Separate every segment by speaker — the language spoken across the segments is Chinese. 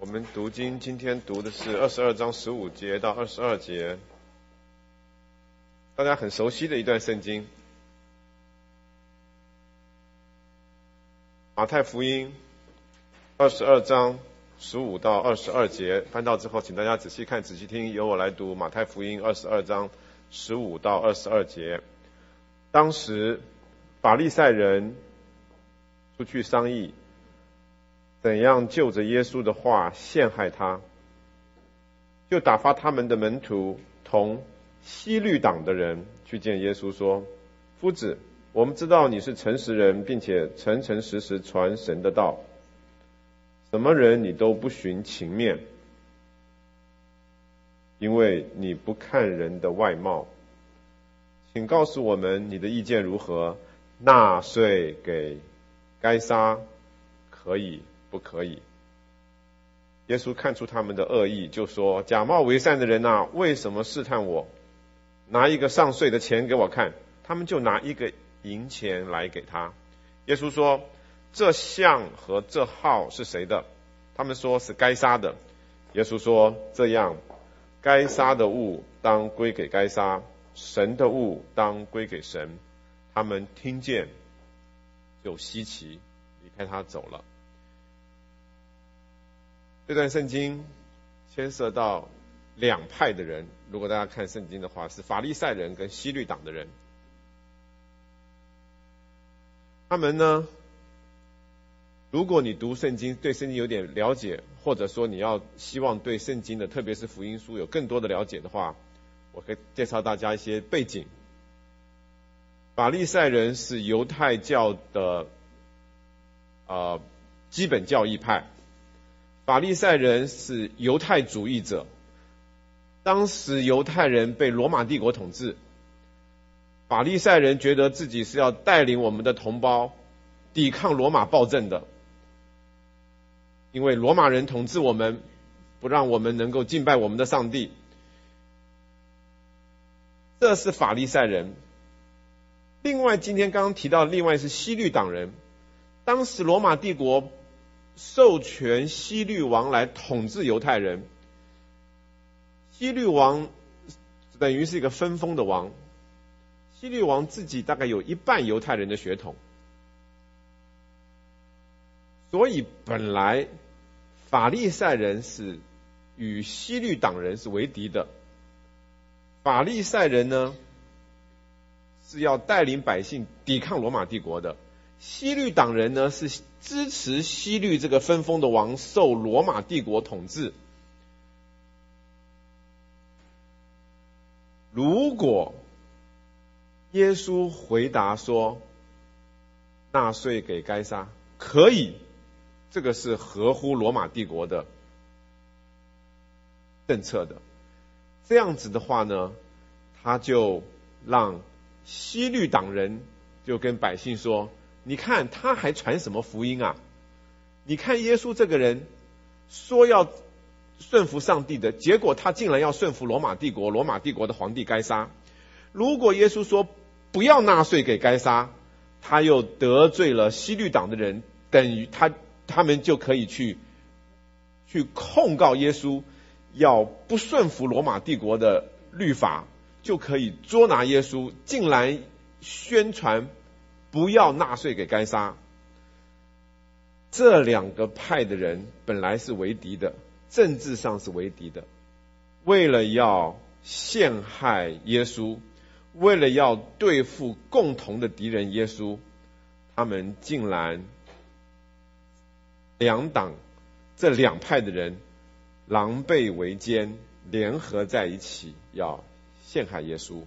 Speaker 1: 我们读经，今天读的是22章15节到22节，大家很熟悉的一段圣经。马太福音22章15到22节，翻到之后请大家仔细看仔细听，由我来读马太福音22章15到22节。当时法利赛人出去商议，怎样就着耶稣的话陷害他，就打发他们的门徒同希律党的人去见耶稣说：夫子，我们知道你是诚实人，并且诚诚实实传神的道，什么人你都不徇情面，因为你不看人的外貌。请告诉我们你的意见如何？纳税给该撒可以不可以？耶稣看出他们的恶意，就说：假冒为善的人啊，为什么试探我？拿一个上税的钱给我看。他们就拿一个银钱来给他。耶稣说：这像和这号是谁的？他们说是该撒的。耶稣说：这样，该撒的物当归给该撒，神的物当归给神。他们听见就稀奇，离开他走了。这段圣经牵涉到两派的人，如果大家看圣经的话，是法利赛人跟希律党的人。他们呢，如果你读圣经，对圣经有点了解，或者说你要希望对圣经的，特别是福音书有更多的了解的话，我可以介绍大家一些背景。法利赛人是犹太教的基本教义派，法利赛人是犹太主义者。当时犹太人被罗马帝国统治，法利赛人觉得自己是要带领我们的同胞抵抗罗马暴政的，因为罗马人统治我们，不让我们能够敬拜我们的上帝。这是法利赛人。另外今天刚刚提到，另外是希律党人。当时罗马帝国授权希律王来统治犹太人，希律王等于是一个分封的王，希律王自己大概有一半犹太人的血统，所以本来法利赛人是与希律党人是为敌的。法利赛人呢，是要带领百姓抵抗罗马帝国的，希律党人呢是支持希律这个分封的王受罗马帝国统治。如果耶稣回答说纳税给该撒可以，这个是合乎罗马帝国的政策的，这样子的话呢，他就让希律党人就跟百姓说，你看他还传什么福音啊？你看耶稣这个人说要顺服上帝的，结果他竟然要顺服罗马帝国，罗马帝国的皇帝该撒。如果耶稣说不要纳税给该撒，他又得罪了希律党的人，等于他们就可以去控告耶稣要不顺服罗马帝国的律法，就可以捉拿耶稣，竟然宣传不要纳税给该撒。这两个派的人本来是为敌的，政治上是为敌的，为了要陷害耶稣，为了要对付共同的敌人耶稣，他们竟然这两派的人狼狈为奸，联合在一起要陷害耶稣。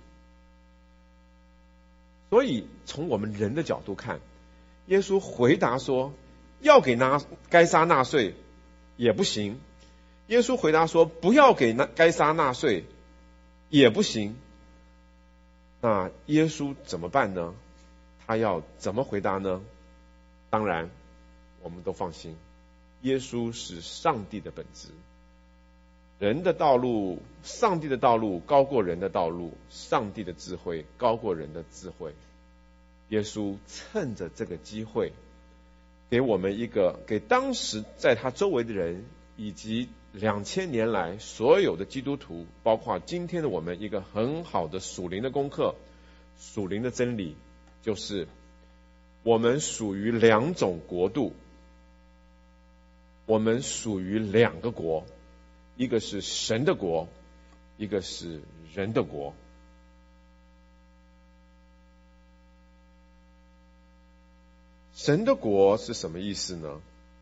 Speaker 1: 所以从我们人的角度看，耶稣回答说要给该撒纳税也不行，耶稣回答说不要给该撒纳税也不行。那耶稣怎么办呢？他要怎么回答呢？当然我们都放心，耶稣是上帝的本质，人的道路，上帝的道路高过人的道路，上帝的智慧高过人的智慧。耶稣趁着这个机会，给我们给当时在他周围的人以及2000年来所有的基督徒，包括今天的我们，一个很好的属灵的功课，属灵的真理，就是我们属于两种国度，我们属于两个国，一个是神的国，一个是人的国。神的国是什么意思呢？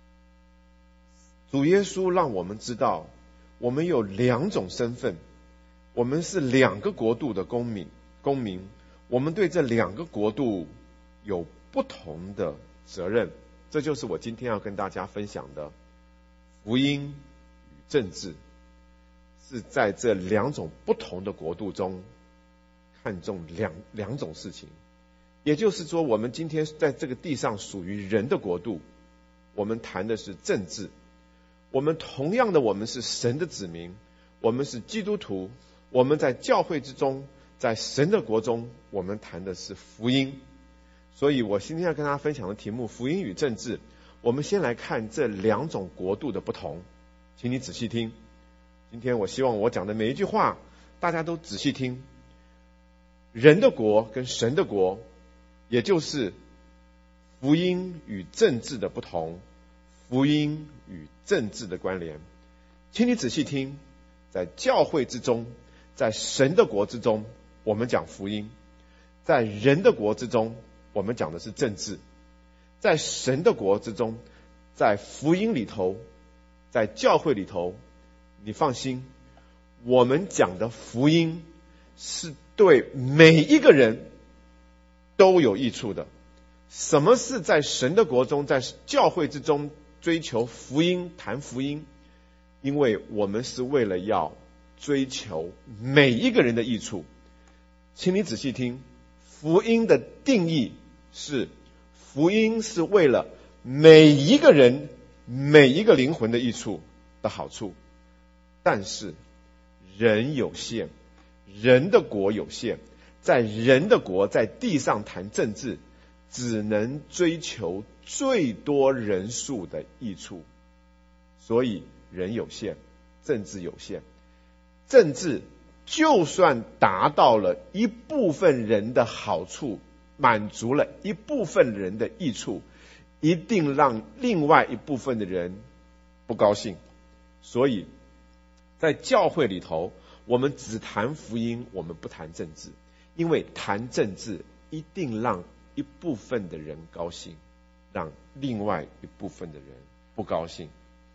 Speaker 1: 主耶稣让我们知道，我们有两种身份，我们是两个国度的公民，我们对这两个国度有不同的责任。这就是我今天要跟大家分享的福音与政治，是在这两种不同的国度中看重两种事情。也就是说，我们今天在这个地上属于人的国度，我们谈的是政治。我们同样的，我们是神的子民，我们是基督徒，我们在教会之中，在神的国中，我们谈的是福音。所以我今天要跟大家分享的题目，福音与政治，我们先来看这两种国度的不同。请你仔细听，今天我希望我讲的每一句话大家都仔细听。人的国跟神的国，也就是福音与政治的不同，福音与政治的关联。请你仔细听，在教会之中，在神的国之中，我们讲福音；在人的国之中，我们讲的是政治。在神的国之中，在福音里头，在教会里头，你放心，我们讲的福音是对每一个人都有益处的。什么是在神的国中，在教会之中追求福音，谈福音？因为我们是为了要追求每一个人的益处。请你仔细听，福音的定义是，福音是为了每一个人、每一个灵魂的益处的好处。但是人有限，人的国有限，在人的国，在地上谈政治，只能追求最多人数的益处。所以人有限，政治有限。政治就算达到了一部分人的好处，满足了一部分人的益处，一定让另外一部分的人不高兴。所以在教会里头，我们只谈福音，我们不谈政治，因为谈政治一定让一部分的人高兴，让另外一部分的人不高兴。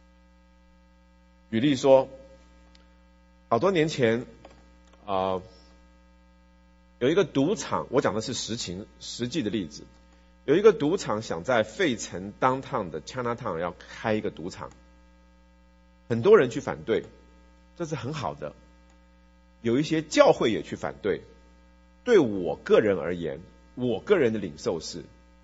Speaker 1: 举例说，好多年前有一个赌场，我讲的是实际的例子，有一个赌场想在费城 downtown 的 Chinatown 要开一个赌场，很多人去反对，这是很好的，有一些教会也去反对。对我个人而言，我个人的领受是，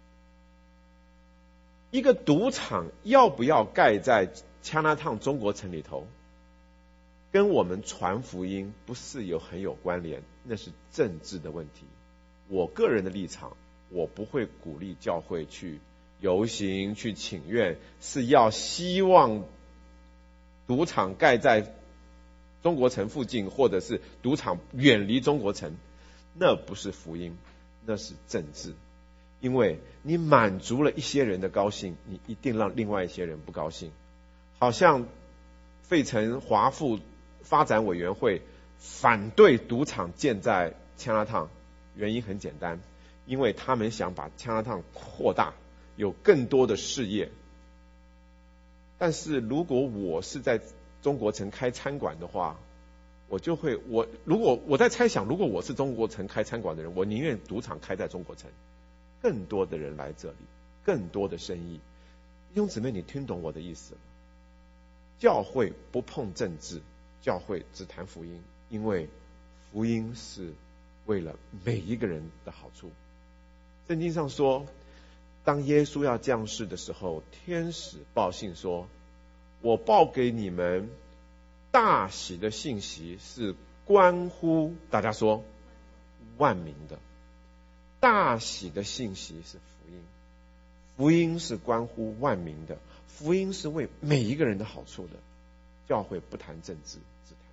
Speaker 1: 一个赌场要不要盖在 Chinatown 中国城里头，跟我们传福音不是很有关联，那是政治的问题。我个人的立场，我不会鼓励教会去游行去请愿，是要希望赌场盖在中国城附近，或者是赌场远离中国城，那不是福音，那是政治。因为你满足了一些人的高兴，你一定让另外一些人不高兴。好像费城华富发展委员会反对赌场建在 Chinatown， 原因很简单，因为他们想把 Chinatown 扩大，有更多的事业。但是如果我是在中国城开餐馆的话，如果我在猜想，如果我是中国城开餐馆的人，我宁愿赌场开在中国城，更多的人来这里，更多的生意。弟兄姊妹，你听懂我的意思了？教会不碰政治，教会只谈福音，因为福音是为了每一个人的好处。圣经上说，当耶稣要降世的时候，天使报信说，我报给你们大喜的信息，是关乎大家说万民的。大喜的信息是福音，福音是关乎万民的，福音是为每一个人的好处的。 教会不谈政治，只谈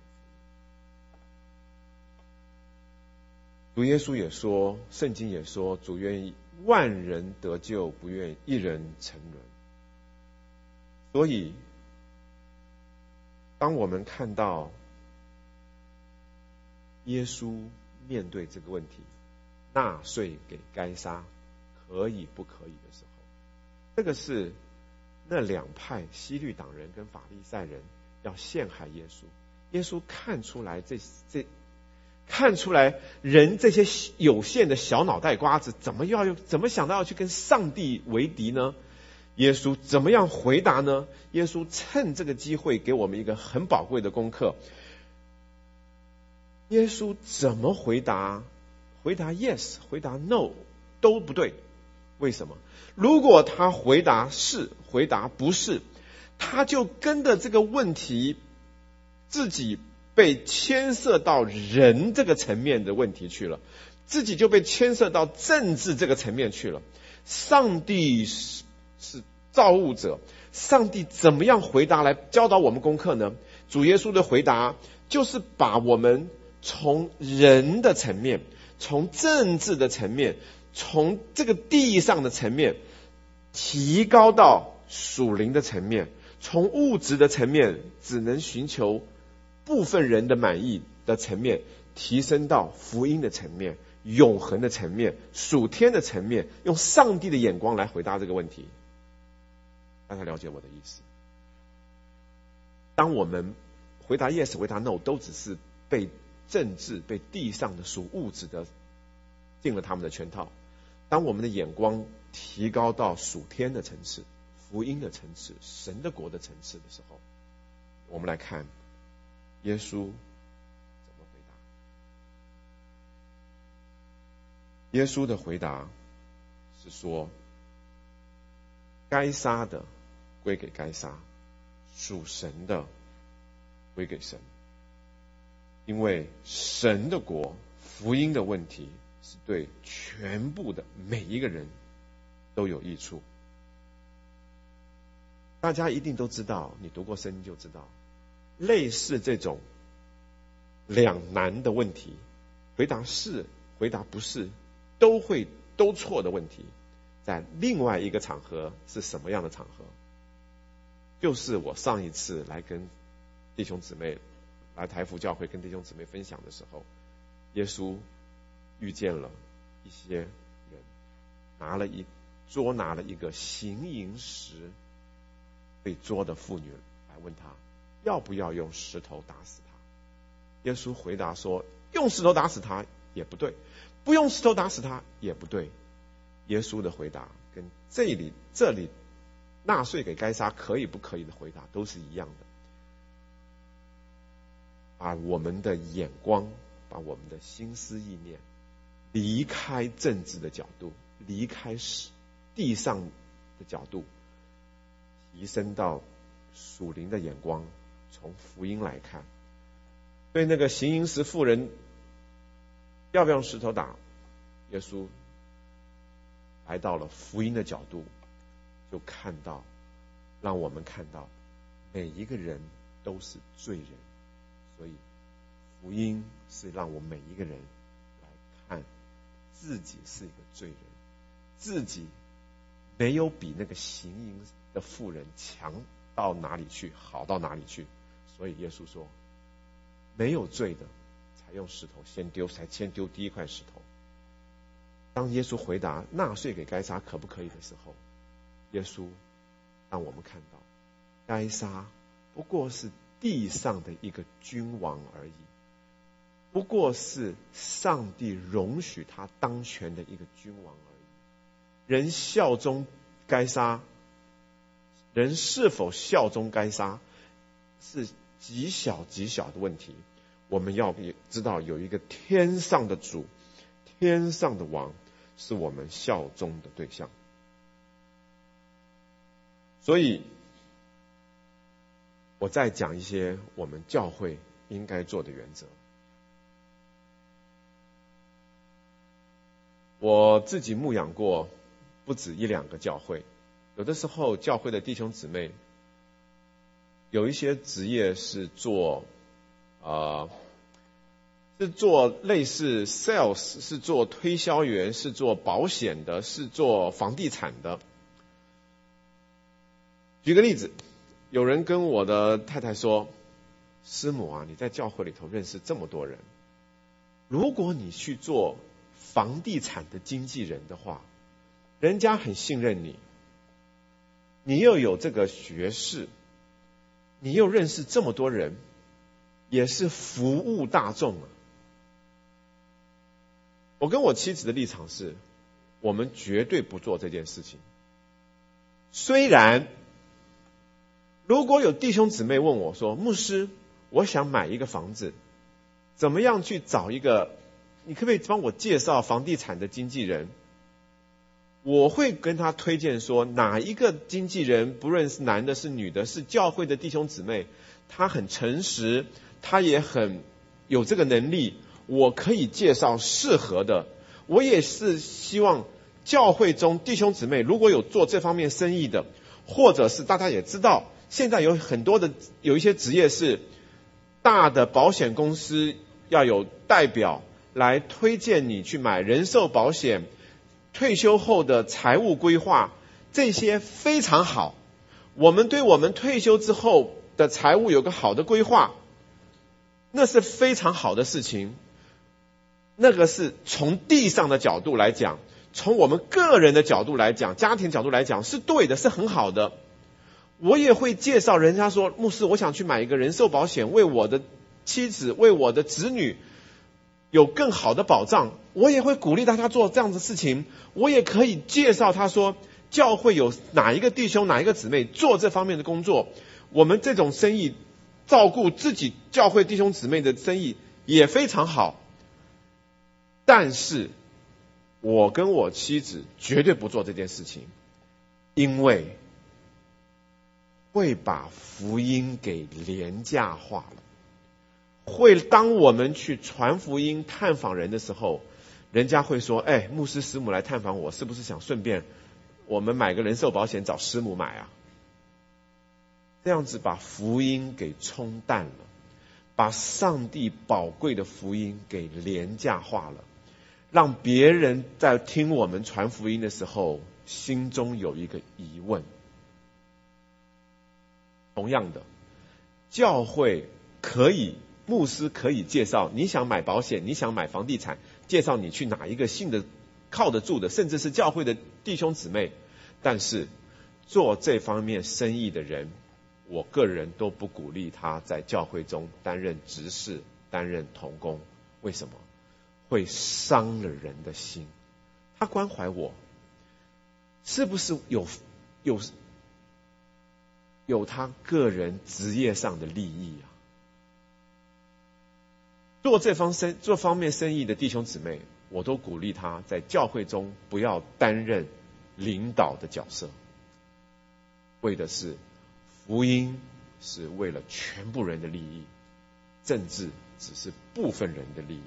Speaker 1: 主耶稣也说，圣经也说，主愿意万人得救，不愿一人沉沦。所以当我们看到耶稣面对这个问题，纳税给该撒可以不可以的时候，这个是那两派希律党人跟法利赛人要陷害耶稣。耶稣看出来看出来人这些有限的小脑袋瓜子怎么想到要去跟上帝为敌呢？耶稣怎么样回答呢？耶稣趁这个机会给我们一个很宝贵的功课。耶稣怎么回答？回答 yes， 回答 no 都不对。为什么？如果他回答是，回答不是，他就跟着这个问题自己被牵涉到人这个层面的问题去了，自己就被牵涉到政治这个层面去了。上帝是造物者，上帝怎么样回答来教导我们功课呢？主耶稣的回答就是把我们从人的层面，从政治的层面，从这个地上的层面提高到属灵的层面，从物质的层面只能寻求部分人的满意的层面，提升到福音的层面，永恒的层面，属天的层面，用上帝的眼光来回答这个问题。大家了解我的意思？当我们回答 yes 回答 no 都只是被政治被地上的属物质的进了他们的圈套，当我们的眼光提高到属天的层次，福音的层次，神的国的层次的时候，我们来看耶稣怎么回答。耶稣的回答是说，该撒的归给该撒，属神的归给神。因为神的国福音的问题是对全部的每一个人都有益处。大家一定都知道，你读过圣经就知道，类似这种两难的问题，回答是回答不是都错的问题，在另外一个场合是什么样的场合？就是我上一次来跟弟兄姊妹来台福教会跟弟兄姊妹分享的时候，耶稣遇见了一些人，捉拿了一个行淫时被捉的妇女来问他要不要用石头打死他。耶稣回答说，用石头打死他也不对，不用石头打死他也不对。耶稣的回答跟这里纳税给该撒可以不可以的回答都是一样的，把我们的眼光，把我们的心思意念离开政治的角度，离开地上的角度，提升到属灵的眼光，从福音来看。对那个行淫时妇人要不要用石头打，耶稣来到了福音的角度，就让我们看到每一个人都是罪人，所以福音是让我们每一个人来看自己是一个罪人，自己没有比那个行淫的妇人强到哪里去，好到哪里去。所以耶稣说，没有罪的才用石头先丢第一块石头。当耶稣回答纳税给该撒可不可以的时候，耶稣让我们看到该撒不过是地上的一个君王而已，不过是上帝容许他当权的一个君王而已。人效忠该撒，人是否效忠该撒是极小极小的问题。我们要知道有一个天上的主，天上的王是我们效忠的对象。所以我再讲一些我们教会应该做的原则。我自己牧养过不止1-2个教会，有的时候教会的弟兄姊妹有一些职业是做类似 sales， 是做推销员，是做保险的，是做房地产的。举个例子，有人跟我的太太说，师母啊，你在教会里头认识这么多人，如果你去做房地产的经纪人的话，人家很信任你，你又有这个学识，你又认识这么多人，也是服务大众啊。我跟我妻子的立场是，我们绝对不做这件事情。虽然如果有弟兄姊妹问我说，牧师，我想买一个房子，怎么样去找一个，你可不可以帮我介绍房地产的经纪人？我会跟他推荐说，哪一个经纪人，不论是男的是女的，是教会的弟兄姊妹，他很诚实，他也很有这个能力，我可以介绍适合的。我也是希望教会中弟兄姊妹如果有做这方面生意的，或者是大家也知道，现在有很多的有一些职业是大的保险公司要有代表来推荐你去买人寿保险，退休后的财务规划，这些非常好。我们对我们退休之后的财务有个好的规划，那是非常好的事情。那个是从地上的角度来讲，从我们个人的角度来讲，家庭角度来讲，是对的，是很好的。我也会介绍人家说，牧师，我想去买一个人寿保险，为我的妻子，为我的子女有更好的保障。我也会鼓励大家做这样的事情。我也可以介绍他说，教会有哪一个弟兄，哪一个姊妹做这方面的工作，我们这种生意，照顾自己教会弟兄姊妹的生意也非常好。但是我跟我妻子绝对不做这件事情，因为会把福音给廉价化了。会当我们去传福音探访人的时候，人家会说，牧师师母来探访我，是不是想顺便我们买个人寿保险找师母买啊？这样子把福音给冲淡了，把上帝宝贵的福音给廉价化了，让别人在听我们传福音的时候心中有一个疑问。同样的，教会可以，牧师可以介绍，你想买保险，你想买房地产，介绍你去哪一个信的靠得住的，甚至是教会的弟兄姊妹。但是做这方面生意的人，我个人都不鼓励他在教会中担任执事，担任同工。为什么？会伤了人的心。他关怀我，是不是有他个人职业上的利益啊？做这方面生意的弟兄姊妹，我都鼓励他在教会中不要担任领导的角色，为的是福音，是为了全部人的利益，政治只是部分人的利益。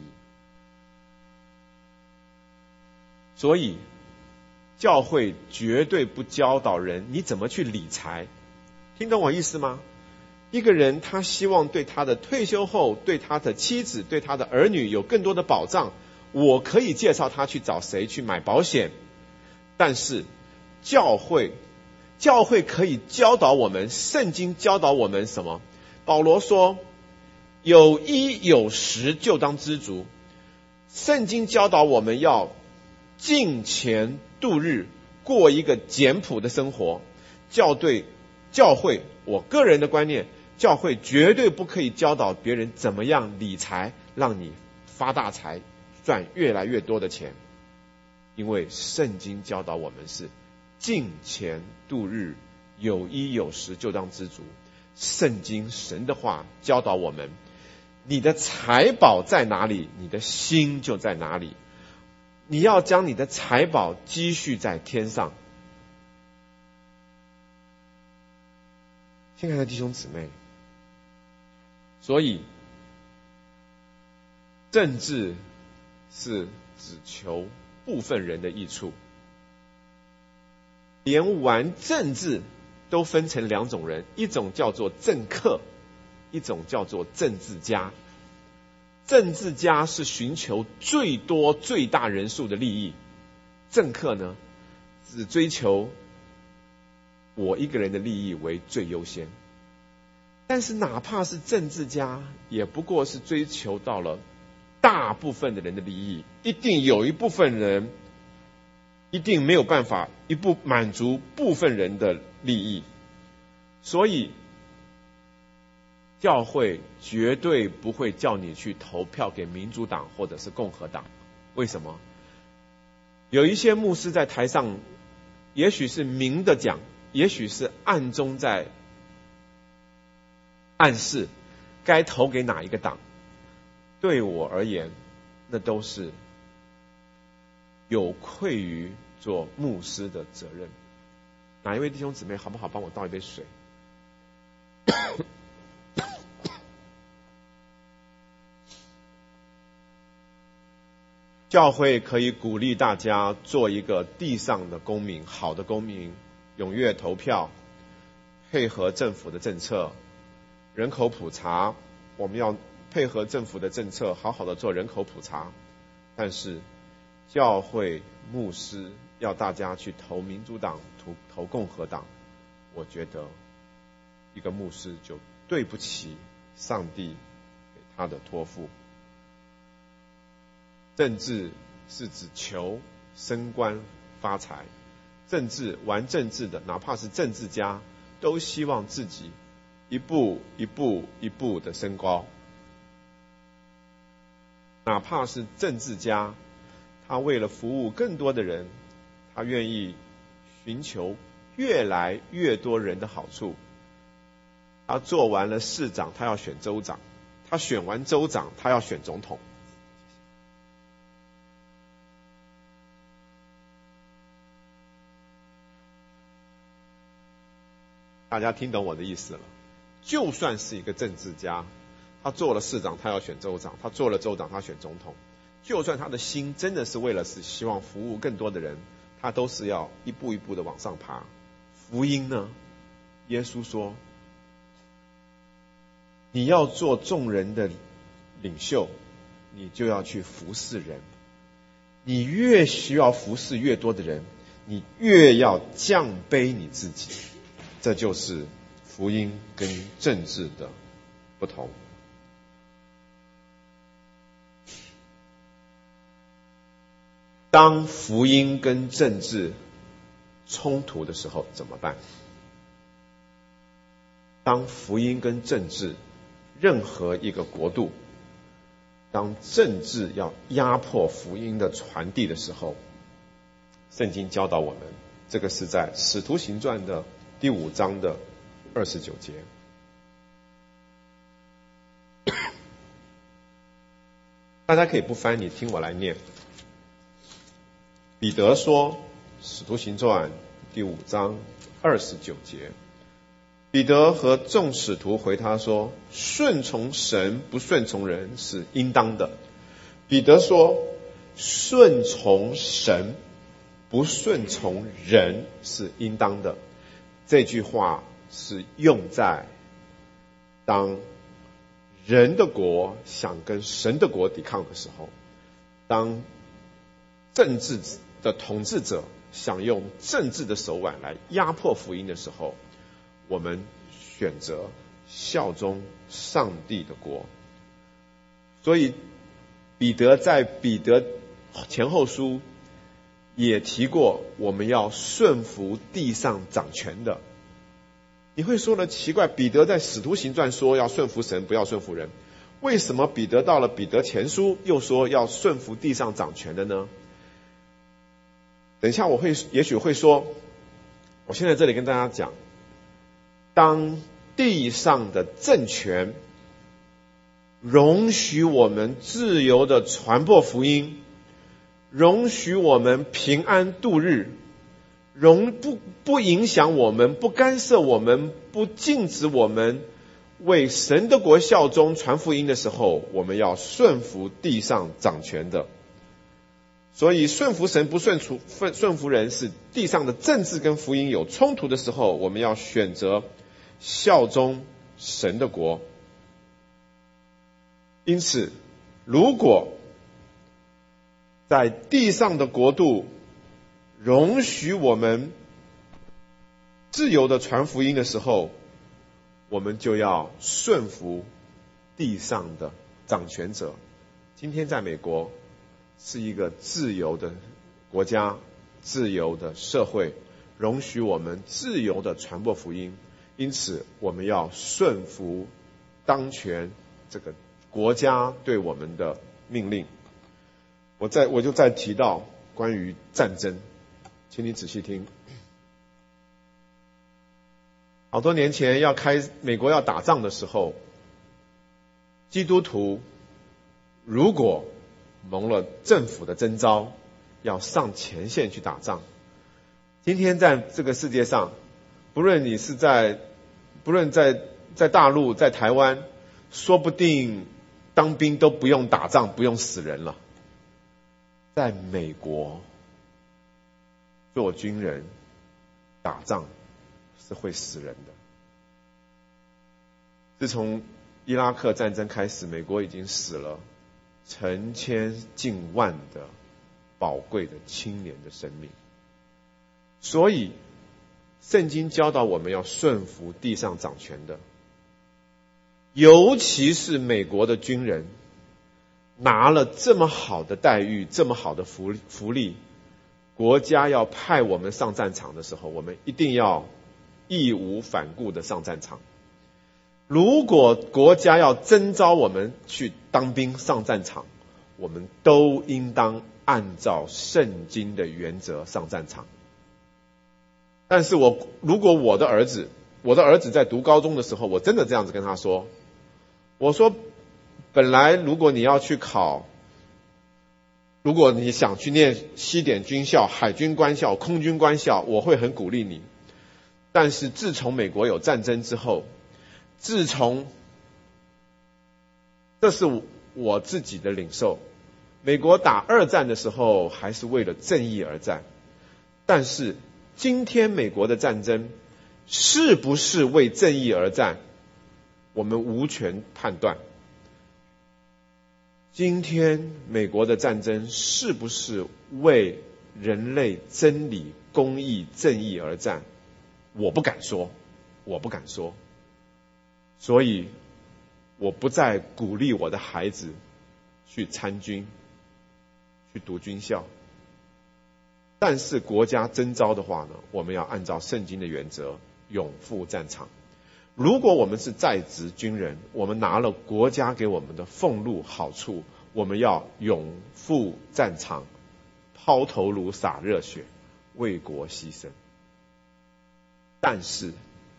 Speaker 1: 所以教会绝对不教导人你怎么去理财。听懂我意思吗？一个人他希望对他的退休后，对他的妻子，对他的儿女有更多的保障，我可以介绍他去找谁去买保险。但是教会可以教导我们，圣经教导我们什么？保罗说，有衣有食就当知足。圣经教导我们要敬钱度日，过一个简朴的生活。教会，我个人的观念，教会绝对不可以教导别人怎么样理财，让你发大财，赚越来越多的钱。因为圣经教导我们是敬钱度日，有衣有食就当知足。圣经神的话教导我们，你的财宝在哪里，你的心就在哪里。你要将你的财宝积蓄在天上。亲爱的弟兄姊妹，所以政治是只求部分人的益处，连玩政治都分成两种人，一种叫做政客，一种叫做政治家。政治家是寻求最多最大人数的利益，政客呢只追求我一个人的利益为最优先。但是哪怕是政治家，也不过是追求到了大部分的人的利益，一定有一部分人一定没有办法满足部分人的利益。所以教会绝对不会叫你去投票给民主党或者是共和党。为什么？有一些牧师在台上也许是明的讲，也许是暗中在暗示该投给哪一个党。对我而言，那都是有愧于做牧师的责任。哪一位弟兄姊妹好不好帮我倒一杯水？教会可以鼓励大家做一个地上的公民，好的公民，踊跃投票，配合政府的政策，人口普查，我们要配合政府的政策，好好的做人口普查。但是教会牧师要大家去投民主党，投共和党，我觉得一个牧师就对不起上帝给他的托付。政治是指求升官发财，玩政治的，哪怕是政治家，都希望自己一步一步的升高。哪怕是政治家，他为了服务更多的人，他愿意寻求越来越多人的好处。他做完了市长，他要选州长，他选完州长，他要选总统。大家听懂我的意思了？就算是一个政治家，他做了市长，他要选州长，他做了州长，他选总统，就算他的心真的是为了是希望服务更多的人，他都是要一步一步的往上爬。福音呢？耶稣说，你要做众人的领袖，你就要去服侍人。你越需要服侍越多的人，你越要降卑你自己。这就是福音跟政治的不同。当福音跟政治冲突的时候怎么办？当福音跟政治，任何一个国度，当政治要压迫福音的传递的时候，圣经教导我们，这个是在使徒行传的第5章的29节。大家可以不翻，你听我来念。彼得说，使徒行传第5章29节，彼得和众使徒回他说，顺从神不顺从人是应当的。彼得说，顺从神不顺从人是应当的。这句话是用在当人的国想跟神的国抵抗的时候，当政治的统治者想用政治的手腕来压迫福音的时候，我们选择效忠上帝的国。所以彼得在彼得前后书也提过，我们要顺服地上掌权的。你会说了，奇怪，彼得在使徒行传说要顺服神，不要顺服人，为什么彼得到了彼得前书又说要顺服地上掌权的呢？等一下我也许会说，我现在这里跟大家讲，当地上的政权容许我们自由的传播福音，容许我们平安度日，不影响我们，不干涉我们，不禁止我们为神的国效忠传福音的时候，我们要顺服地上掌权的。 所以顺服神不顺服人，是地上的政治跟福音有冲突的时候，我们要选择效忠神的国。因此，如果在地上的国度容许我们自由的传福音的时候，我们就要顺服地上的掌权者。今天在美国是一个自由的国家，自由的社会，容许我们自由的传播福音，因此我们要顺服当权这个国家对我们的命令。我就再提到关于战争，请你仔细听。好多年前美国要打仗的时候，基督徒如果蒙了政府的征召，要上前线去打仗。今天在这个世界上，不论在大陆，在台湾，说不定当兵都不用打仗，不用死人了。在美国，做军人打仗是会死人的。自从伊拉克战争开始，美国已经死了成千近万的宝贵的青年的生命。所以圣经教导我们要顺服地上掌权的，尤其是美国的军人拿了这么好的待遇，这么好的福利，国家要派我们上战场的时候，我们一定要义无反顾的上战场。如果国家要征召我们去当兵上战场，我们都应当按照圣经的原则上战场。但是如果我的儿子在读高中的时候，我真的这样子跟他说，我说本来如果你要去考，如果你想去念西点军校、海军官校、空军官校，我会很鼓励你。但是自从美国有战争之后，这是我自己的领受，美国打二战的时候还是为了正义而战，但是今天美国的战争是不是为正义而战，我们无权判断。今天美国的战争是不是为人类真理、公义、正义而战，我不敢说。所以我不再鼓励我的孩子去参军，去读军校。但是国家征召的话呢，我们要按照圣经的原则勇赴战场。如果我们是在职军人，我们拿了国家给我们的俸禄好处，我们要勇赴战场，抛头颅洒热血，为国牺牲。但是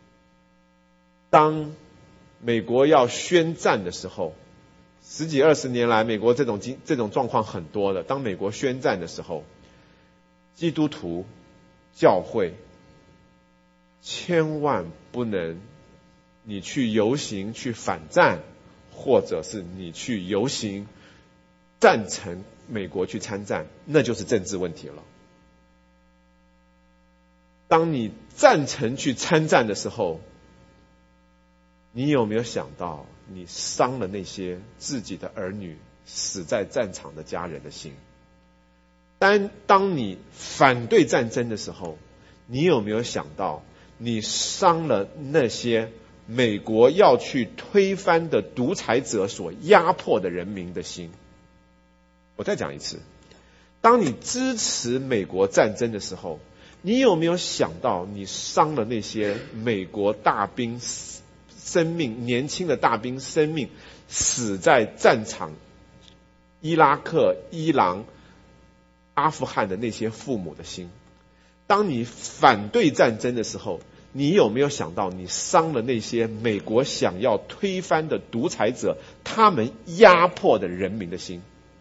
Speaker 1: 当美国要宣战的时候，10几20年来美国这种状况很多了。当美国宣战的时候，基督徒教会千万不能你去游行去反战，或者是你去游行赞成美国去参战，那就是政治问题了。当你赞成去参战的时候，你有没有想到你伤了那些自己的儿女死在战场的家人的心？当你反对战争的时候，你有没有想到你伤了那些美国要去推翻的独裁者所压迫的人民的心？我再讲一次，当你支持美国战争的时候，你有没有想到你伤了那些美国大兵生命，年轻的大兵生命死在战场，伊拉克、伊朗、阿富汗的那些父母的心？当你反对战争的时候，你有没有想到你伤了那些美国想要推翻的独裁者，他们压迫的人民的心？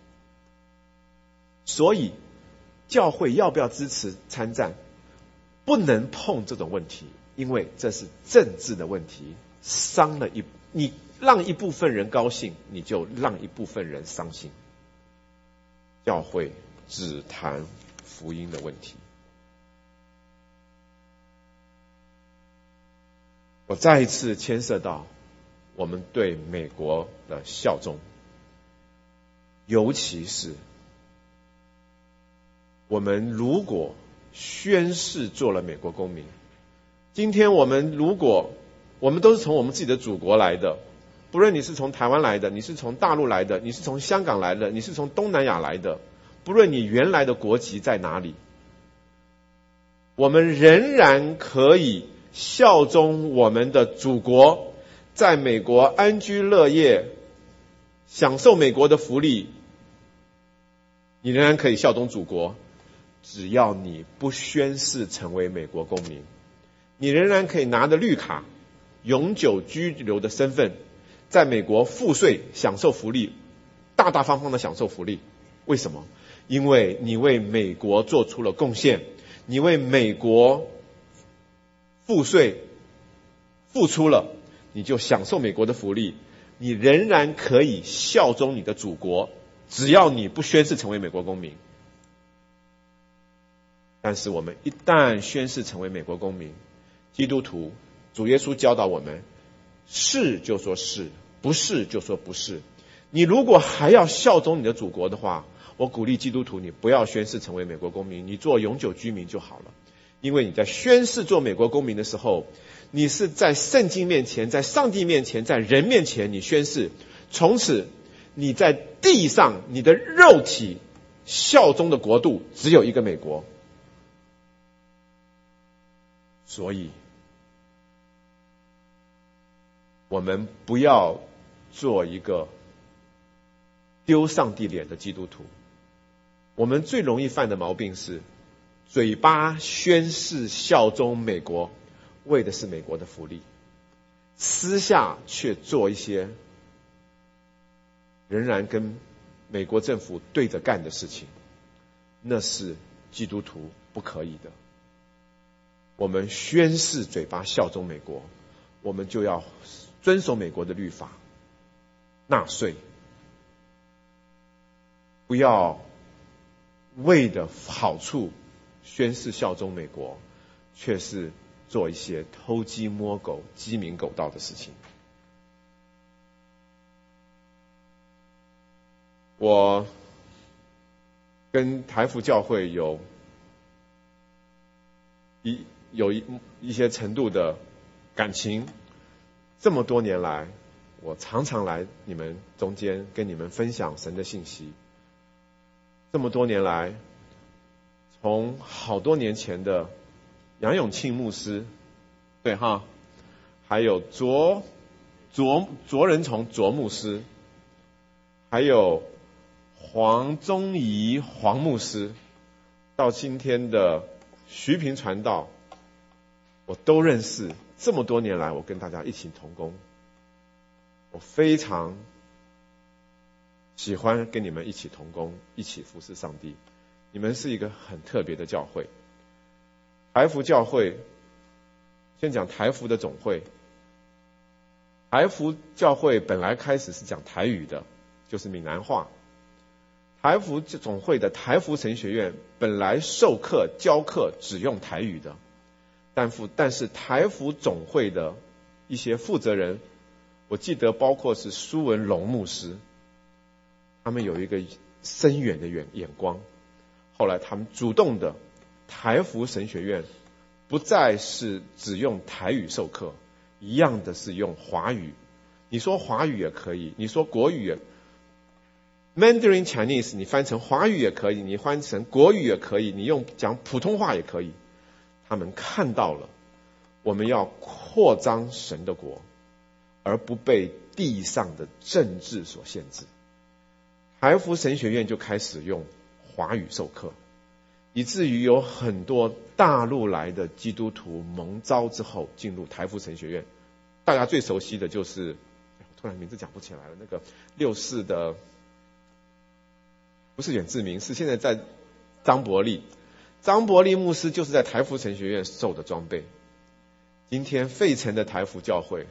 Speaker 1: 所以教会要不要支持参战，不能碰这种问题，因为这是政治的问题。你让一部分人高兴，你就让一部分人伤心。教会只谈福音的问题。我再一次牵涉到我们对美国的效忠，尤其是我们如果宣誓做了美国公民，今天我们都是从我们自己的祖国来的，不论你是从台湾来的，你是从大陆来的，你是从香港来的，你是从东南亚来的，不论你原来的国籍在哪里，我们仍然可以效忠我们的祖国，在美国安居乐业，享受美国的福利。你仍然可以效忠祖国，只要你不宣誓成为美国公民，你仍然可以拿着绿卡，永久居留的身份，在美国付税，享受福利，大大方方的享受福利。为什么？因为你为美国做出了贡献，你为美国付税付出了，你就享受美国的福利，你仍然可以效忠你的祖国，只要你不宣誓成为美国公民。但是我们一旦宣誓成为美国公民，基督徒主耶稣教导我们，是就说是，不是就说不是。你如果还要效忠你的祖国的话，我鼓励基督徒你不要宣誓成为美国公民，你做永久居民就好了。因为你在宣誓做美国公民的时候，你是在圣经面前，在上帝面前，在人面前你宣誓，从此你在地上你的肉体效忠的国度只有一个美国。所以我们不要做一个丢上帝脸的基督徒。我们最容易犯的毛病是嘴巴宣誓效忠美国，为的是美国的福利，私下却做一些仍然跟美国政府对着干的事情，那是基督徒不可以的。我们宣誓嘴巴效忠美国，我们就要遵守美国的律法，纳税，不要为的好处宣誓效忠美国，却是做一些偷鸡摸狗、鸡鸣狗盗的事情。我跟台福教会有一些程度的感情，这么多年来，我常常来你们中间跟你们分享神的信息。这么多年来，从好多年前的杨永庆牧师，对哈，还有卓仁从卓牧师，还有黄宗仪黄牧师，到今天的徐平传道，我都认识。这么多年来，我跟大家一起同工，我非常喜欢跟你们一起同工，一起服侍上帝。你们是一个很特别的教会。台福教会，先讲台福的总会。台福教会本来开始是讲台语的，就是闽南话。台福总会的台福神学院本来授课教课只用台语的，但是台福总会的一些负责人，我记得包括是苏文龙牧师，他们有一个深远的眼光。后来他们主动的，台福神学院不再是只用台语授课，一样的是用华语。你说华语也可以，你说国语也Mandarin Chinese 你翻成华语也可以，你翻成国语也可以，你用讲普通话也可以。他们看到了我们要扩张神的国，而不被地上的政治所限制。台福神学院就开始用华语授课，以至于有很多大陆来的基督徒蒙召之后进入台福神学院。大家最熟悉的就是突然名字讲不起来了，那个64的不是远志明，是现在在张伯利牧师就是在台福神学院受的装备。今天费城的台福教会，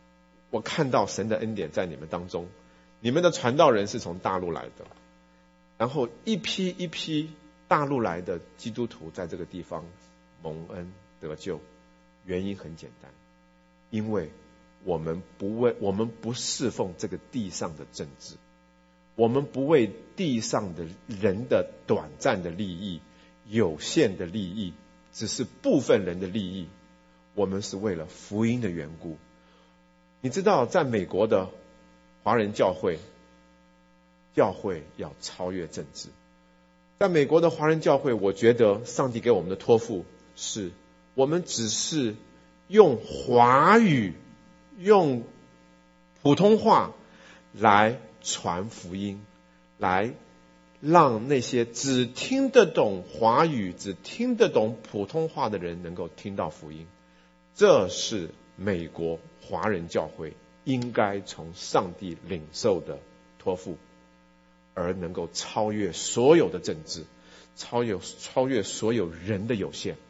Speaker 1: 我看到神的恩典在你们当中，你们的传道人是从大陆来的， 然后一批一批大陆来的基督徒在这个地方蒙恩得救。原因很简单，因为我们不侍奉这个地上的政治，我们不为地上的人的短暂的利益、有限的利益，只是部分人的利益，我们是为了福音的缘故。你知道在美国的华人教会要超越政治。在美国的华人教会，我觉得上帝给我们的托付是，我们只是用华语、用普通话来传福音，来让那些只听得懂华语、只听得懂普通话的人能够听到福音。这是美国华人教会应该从上帝领受的托付，而能够超越所有的政治，超越所有人的有限。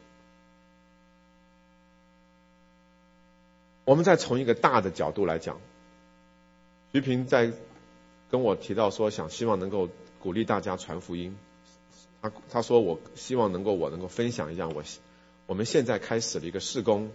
Speaker 1: 我们再从一个大的角度来讲，徐平在跟我提到说，希望能够鼓励大家传福音。他说我希望我能够分享一下，我们现在开始了一个事工，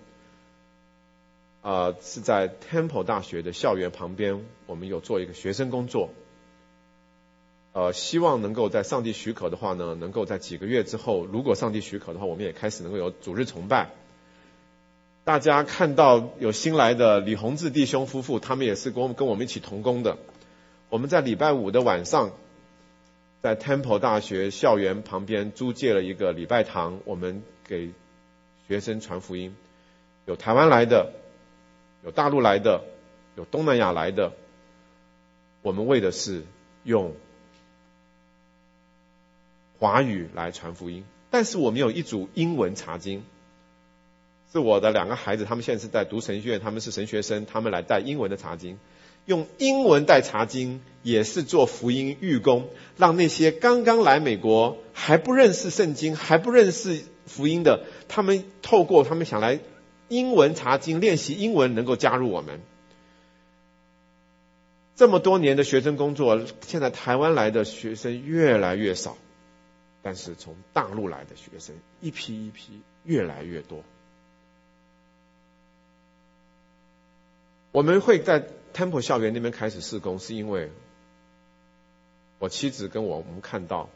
Speaker 1: 是在 Temple 大学的校园旁边，我们有做一个学生工作。希望能够在上帝许可的话呢，能够在几个月之后，如果上帝许可的话，我们也开始能够有主日崇拜。大家看到有新来的李洪志弟兄夫妇，他们也是跟我们一起同工的。我们在礼拜五的晚上，在 Temple 大学校园旁边租借了一个礼拜堂，我们给学生传福音，有台湾来的，有大陆来的，有东南亚来的。我们为的是用华语来传福音，但是我们有一组英文查经，是我的2个孩子，他们现在是在读神学院，他们是神学生，他们来带英文的查经，用英文带查经，也是做福音预工，让那些刚刚来美国还不认识圣经、还不认识福音的，他们透过他们想来英文查经练习英文，能够加入我们。这么多年的学生工作，现在台湾来的学生越来越少，但是从大陆来的学生一批一批越来越多。我们会在 Temple 校园那边开始事工，是因为我妻子跟我们看到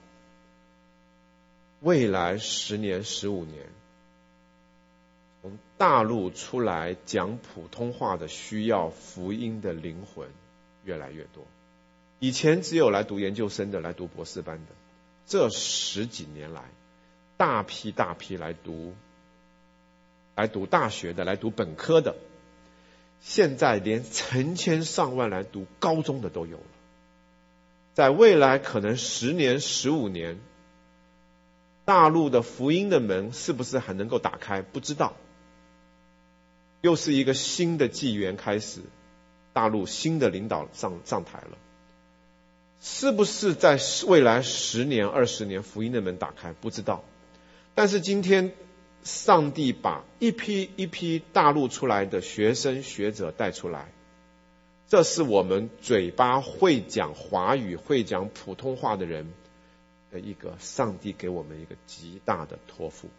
Speaker 1: 未来10年、15年，从大陆出来讲普通话的需要福音的灵魂越来越多。以前只有来读研究生的，来读博士班的，这10几年来，大批来读大学的，来读本科的，现在连成千上万来读高中的都有了。在未来可能10年、15年，大陆的福音的门是不是还能够打开？不知道。又是一个新的纪元开始，大陆新的领导上台了。是不是在未来10年、20年福音的门打开？不知道。但是今天上帝把一批一批大陆出来的学生学者带出来，这是我们嘴巴会讲华语、会讲普通话的人的一个上帝给我们一个极大的托付。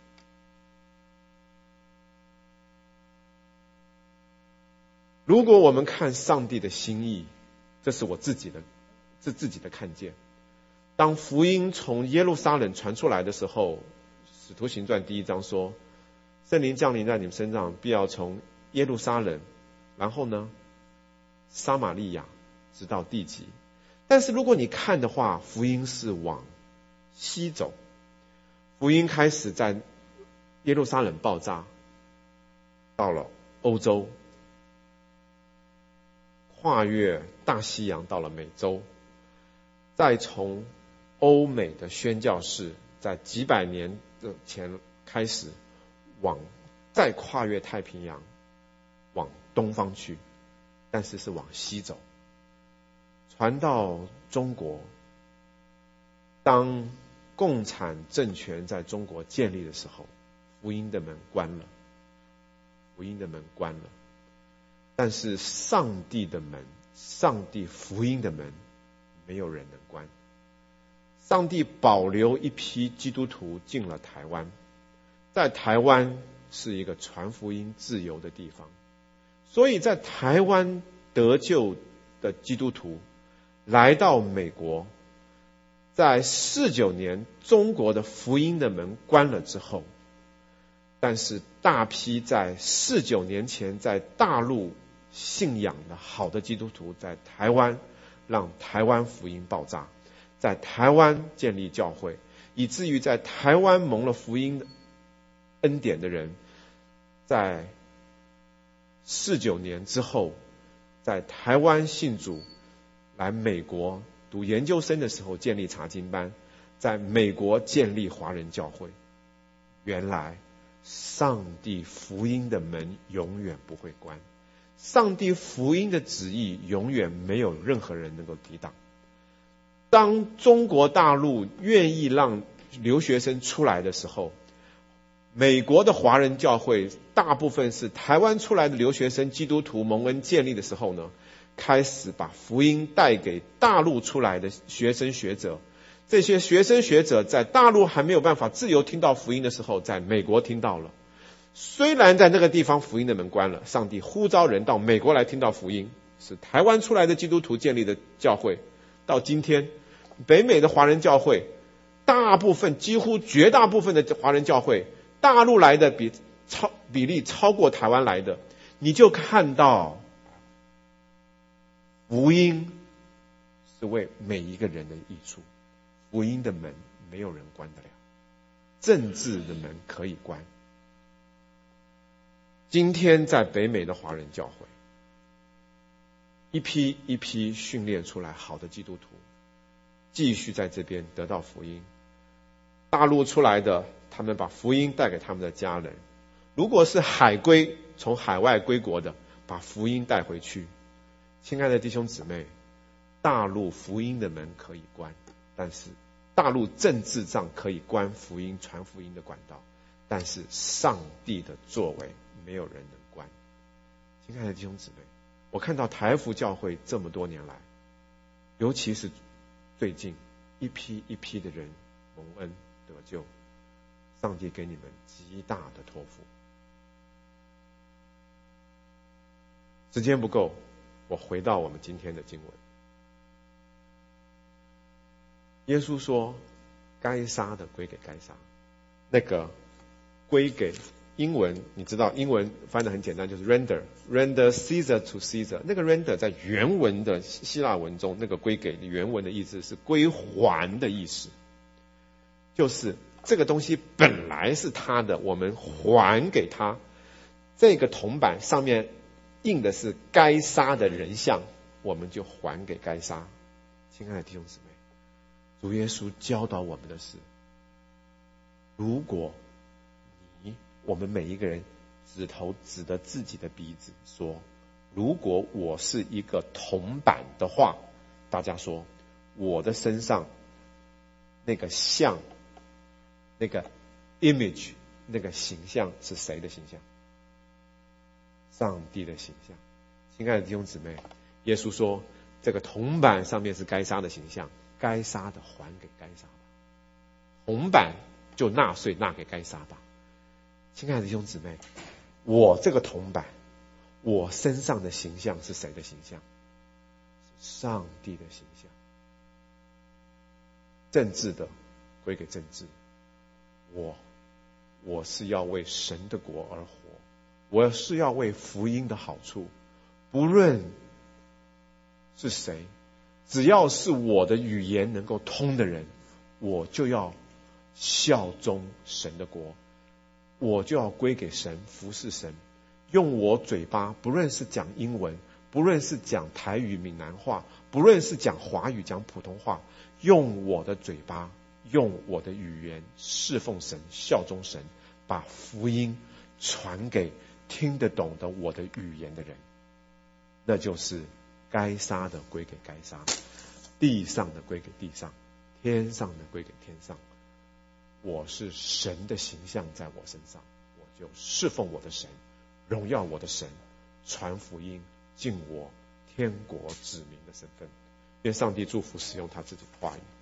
Speaker 1: 如果我们看上帝的心意，这是我自己的看见。当福音从耶路撒冷传出来的时候，使徒行传1章说，圣灵降临在你们身上，必要从耶路撒冷，然后呢，撒玛利亚，直到地极。但是如果你看的话，福音是往西走，福音开始在耶路撒冷爆炸，到了欧洲，跨越大西洋到了美洲，再从欧美的宣教士在几百年前开始再跨越太平洋往东方去，但是往西走，传到中国。当共产政权在中国建立的时候，福音的门关了，但是上帝的门，上帝福音的门，没有人能关。 上帝保留一批基督徒进了台湾，在台湾是一个传福音自由的地方，所以在台湾得救的基督徒来到美国，在49年中国的福音的门关了之后，但是大批在49年前在大陆信仰的好的基督徒在台湾让台湾福音爆炸，在台湾建立教会，以至于在台湾蒙了福音恩典的人，在49年之后在台湾信主，来美国读研究生的时候建立查经班，在美国建立华人教会。原来上帝福音的门永远不会关，上帝福音的旨意永远没有任何人能够抵挡。当中国大陆愿意让留学生出来的时候，美国的华人教会大部分是台湾出来的留学生基督徒蒙恩建立的时候呢，开始把福音带给大陆出来的学生学者。这些学生学者在大陆还没有办法自由听到福音的时候，在美国听到了。虽然在那个地方福音的门关了，上帝呼召人到美国来听到福音，是台湾出来的基督徒建立的教会。到今天北美的华人教会大部分几乎绝大部分的华人教会，大陆来的比例超过台湾来的，你就看到福音是为每一个人的益处，福音的门没有人关得了，政治的门可以关。今天在北美的华人教会，一批一批训练出来好的基督徒，继续在这边得到福音。大陆出来的，他们把福音带给他们的家人。如果是海归，从海外归国的，把福音带回去。亲爱的弟兄姊妹，大陆福音的门可以关，但是大陆政治上可以关福音传福音的管道，但是上帝的作为没有人能关。亲爱的弟兄姊妹，我看到台福教会这么多年来，尤其是最近一批一批的人蒙恩得救，上帝给你们极大的托付。时间不够，我回到我们今天的经文。耶稣说，该杀的归给该杀，那个归给，英文你知道，英文翻得很简单，就是 render Caesar to Caesar。 那个 render 在原文的希腊文中，那个归给原文的意思是归还的意思，就是这个东西本来是他的，我们还给他。这个铜板上面印的是该杀的人像，我们就还给该杀。亲爱的弟兄姊妹，主耶稣教导我们的是，如果我们每一个人指头指着自己的鼻子说，如果我是一个铜板的话，大家说我的身上那个像，那个 image， 那个形象是谁的形象？上帝的形象。亲爱的弟兄姊妹，耶稣说这个铜板上面是该杀的形象，该杀的还给该杀吧，铜板就纳税纳给该杀吧。亲爱的弟兄姊妹，我这个铜板，我身上的形象是谁的形象？是上帝的形象。政治的归给政治，我是要为神的国而活，我是要为福音的好处，不论是谁，只要是我的语言能够通的人，我就要效忠神的国，我就要归给神，服侍神，用我嘴巴，不论是讲英文，不论是讲台语闽南话，不论是讲华语讲普通话，用我的嘴巴，用我的语言侍奉神，效忠神，把福音传给听得懂的我的语言的人。那就是该杀的归给该杀，地上的归给地上，天上的归给天上。我是神的形象在我身上，我就侍奉我的神，荣耀我的神，传福音，尽我天国子民的身份。愿上帝祝福使用他自己的话语。